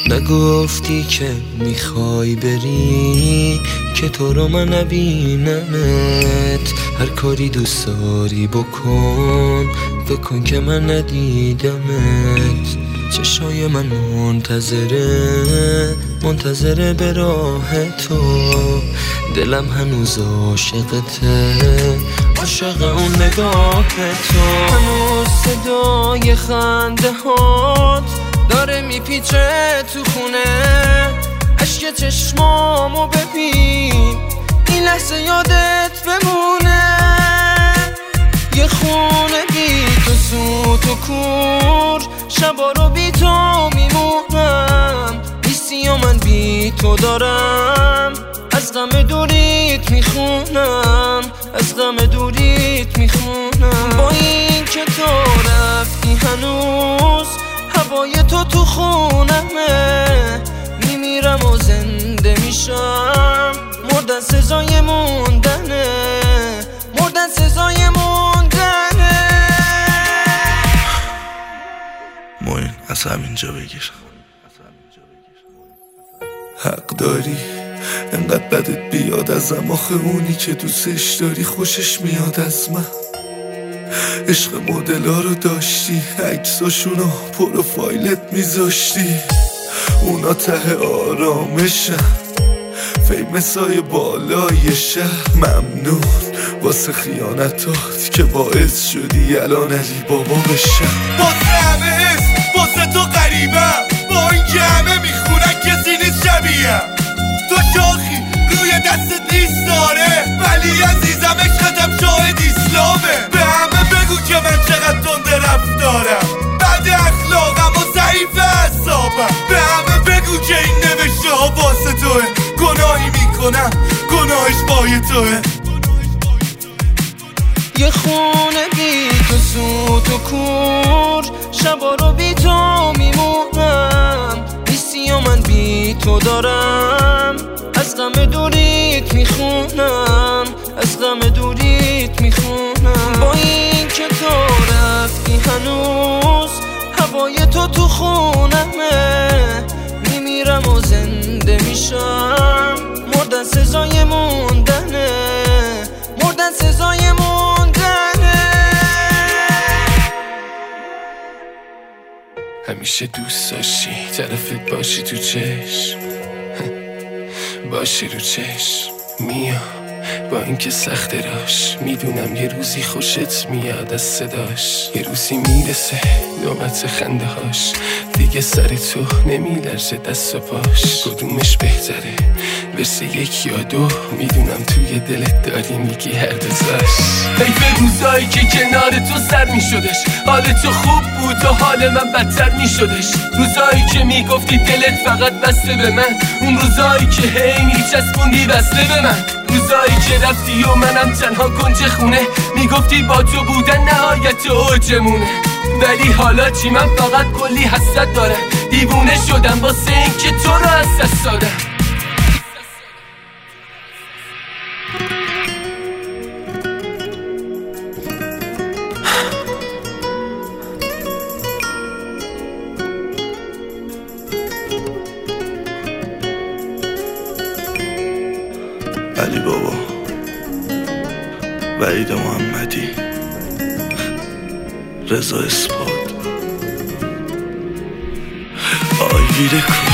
نگفتی که میخوای بری که تو رو من نبینمت. هر کاری دوست داری بکن، بکن که من ندیدمت. چشای من منتظره به راه تو. دلم هنوز عاشقته، عاشق اون نگاه تو. هنوز صدای خنده هات داره میپیچه تو خونه. عشق چشمامو ببین، این لحظه یادت بمونه. یه خونه بی تو سوت و کور، شبا رو بی تو میمونم. نیستی و من بی تو دارم از غم دوریت میخونم، از غم دوریت میخونم. با این که تو رفتی هنوز هوای تو خونمه. میمیرم و زنده میشم، مردن سزای موندنه، مردن سزای موندنه. موین از همینجا بگیر. حق داری انقدر بدت بیاد ازم، آخه اونی که دوستش داری خوشش میاد از من. عشق مدلا رو داشتی، عکساشونو پروفایلت میذاشتی. اونا ته آرامشن، فیمسای بالای شهر. ممنون واسه خیانتات که باعث شدی الان علی بابا بشم. واسه همه اسم، واسه تو غریبم، با این که همه میخونن کسی نیست شبیهم. تو شاخی روی دستت نیست داره، ولی عزیزم عشقتم شاهد اسلامه. به همه بگو که من چقدر تنده رفتارم، بد اخلاقم و ضعیف اعصابم. به همه بگو که این نوشته ها واسه توه، گناهی میکنم گناهش پای توه. یه خونه بی تو سوت و کور، شبا رو بی تو میمونم. نیستی و من بی تو دارم از غم دوریت میخونم، از غم دوریت میخونم. با این که تو رفتی هنوز هوای تو خونمه. میمیرم و زنده میشم، مردن سزای موندنه، مردن سزای موندنه. همیشه دوست داشتی طرفت باشی تو چشم، باشی رو چشم میام. با اینکه سخت راش میدونم یه روزی خوشت میاد از صداش. یه روزی میرسه نوبت خنده هاش، دیگه سر تو نمیلرزه دست و پاش. کدومش بهتره برسه یک یا دو، میدونم توی دلت داری میگی هر دوتاش. حیف روزایی که کنار تو سر میشدش، حال تو خوب بود و حال من بدتر میشدش. روزایی که میگفتی دلت فقط بسته به من، اون روزایی که هی میچسبوندی بسته به من. روزایی که رفتی و منم تنها کنج خونه، میگفتی با تو بودن نهایت اوجمونه. ولی حالا چی؟ من فقط کلی حسرت دارم، دیوونه شدم واسه این که تو رو از دست دادم. علی بابا، وحید محمدی، رضا اثبات، آیویر